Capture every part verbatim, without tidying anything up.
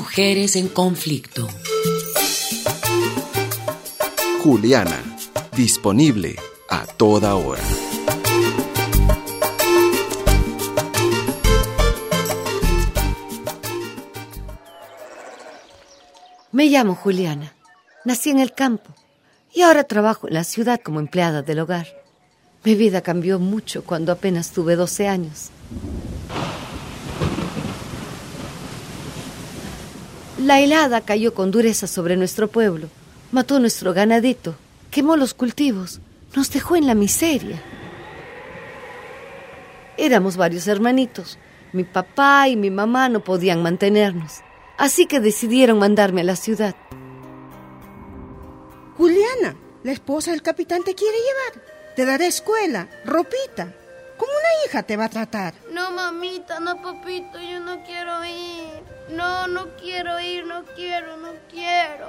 Mujeres en conflicto. Juliana, disponible a toda hora. Me llamo Juliana. Nací en el campo y ahora trabajo en la ciudad como empleada del hogar. Mi vida cambió mucho cuando apenas tuve doce años. La helada cayó con dureza sobre nuestro pueblo, mató nuestro ganadito, quemó los cultivos, nos dejó en la miseria. Éramos varios hermanitos. Mi papá y mi mamá no podían mantenernos, así que decidieron mandarme a la ciudad. Juliana, la esposa del capitán te quiere llevar. Te dará escuela, ropita. Como una hija te va a tratar. No, mamita, no, papito, yo no quiero ir. No, no quiero ir, no quiero, no quiero.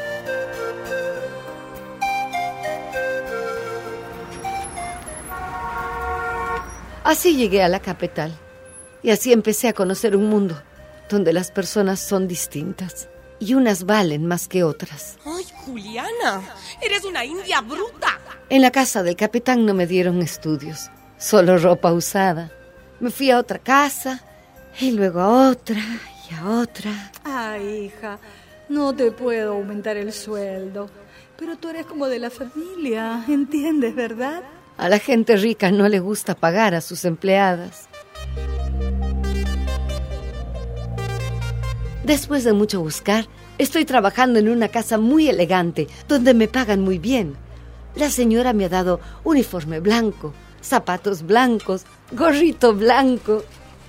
Así llegué a la capital y así empecé a conocer un mundo donde las personas son distintas y unas valen más que otras. ¡Ay, Juliana! ¡Eres una india bruta! En la casa del capitán no me dieron estudios, solo ropa usada. Me fui a otra casa y luego a otra y a otra. Ay, hija, no te puedo aumentar el sueldo, pero tú eres como de la familia, ¿entiendes, verdad? A la gente rica no le gusta pagar a sus empleadas. Después de mucho buscar, estoy trabajando en una casa muy elegante, donde me pagan muy bien. La señora me ha dado uniforme blanco, zapatos blancos, gorrito blanco.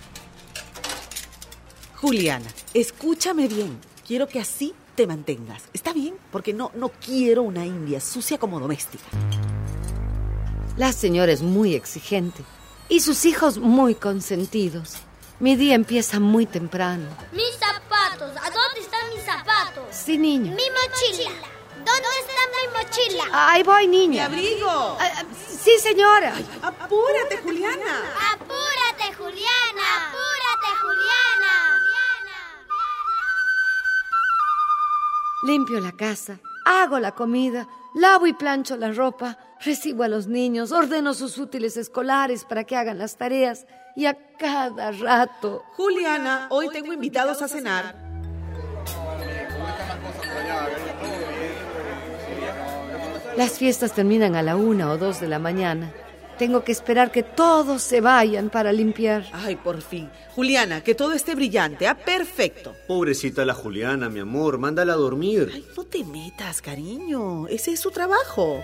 Juliana, escúchame bien. Quiero que así te mantengas. ¿Está bien? Porque no, no quiero una india sucia como doméstica. La señora es muy exigente y sus hijos muy consentidos. Mi día empieza muy temprano. Mis zapatos, ¿a dónde están mis zapatos? Sí, niño. Mi mochila, ¿dónde está mi mochila? Ahí voy, niña. ¡Mi abrigo! Ah, sí, señora. Ay, apúrate, Juliana. Apúrate, Juliana. Apúrate, Juliana. Limpio la casa, hago la comida, lavo y plancho la ropa, recibo a los niños, ordeno sus útiles escolares para que hagan las tareas y a cada rato... Juliana, hoy tengo invitados a cenar. Las fiestas terminan a la una o dos de la mañana. Tengo que esperar que todos se vayan para limpiar. Ay, por fin. Juliana, que todo esté brillante, ¿ah? Perfecto. Pobrecita la Juliana, mi amor, mándala a dormir. Ay, no te metas, cariño. Ese es su trabajo.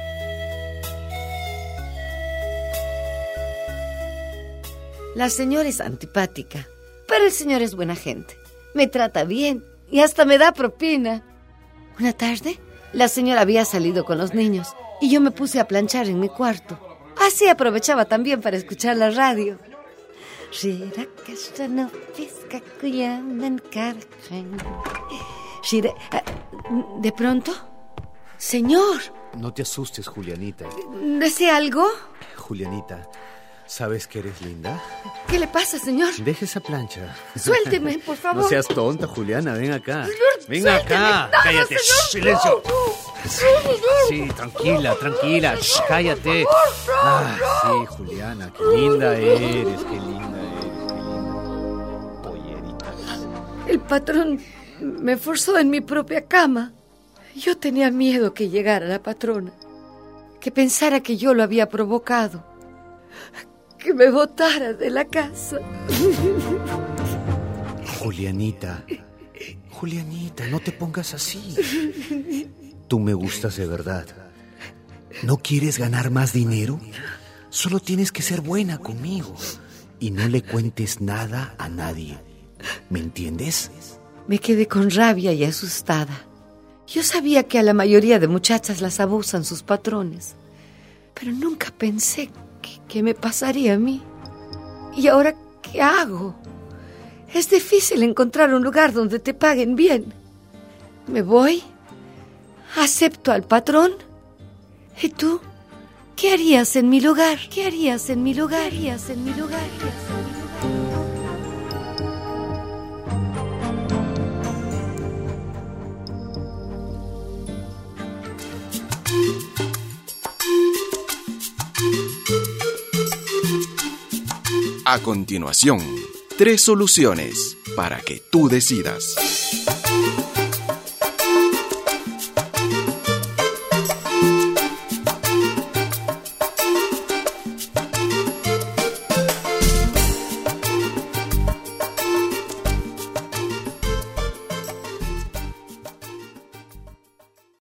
La señora es antipática, pero el señor es buena gente. Me trata bien y hasta me da propina. Una tarde, la señora había salido con los niños y yo me puse a planchar en mi cuarto. Así aprovechaba también para escuchar la radio. De pronto, señor. No te asustes, Julianita. ¿Desea algo? Julianita, ¿sabes que eres linda? ¿Qué le pasa, señor? Deja esa plancha. Suélteme, por favor. No seas tonta, Juliana, ven acá. Señor, ven suélteme. acá. No, cállate. señor, Shh, silencio. no, no. Sí, tranquila, tranquila. Shh, cállate. Por favor, Ah, no. sí, Juliana, qué linda eres, qué linda eres, qué linda. Pollerita. El patrón me forzó en mi propia cama. Yo tenía miedo que llegara la patrona, que pensara que yo lo había provocado, que me botara de la casa. Julianita, Julianita, no te pongas así. Tú me gustas de verdad. ¿No quieres ganar más dinero? Solo tienes que ser buena conmigo y no le cuentes nada a nadie. ¿Me entiendes? Me quedé con rabia y asustada. Yo sabía que a la mayoría de muchachas las abusan sus patrones, pero nunca pensé que, que me pasaría a mí. ¿Y ahora qué hago? Es difícil encontrar un lugar donde te paguen bien. ¿Me voy? ¿Acepto al patrón? ¿Y tú? ¿Qué harías en mi lugar? ¿Qué harías en mi lugar? ¿Qué harías en mi lugar? ¿Qué harías en mi lugar? A continuación, tres soluciones para que tú decidas.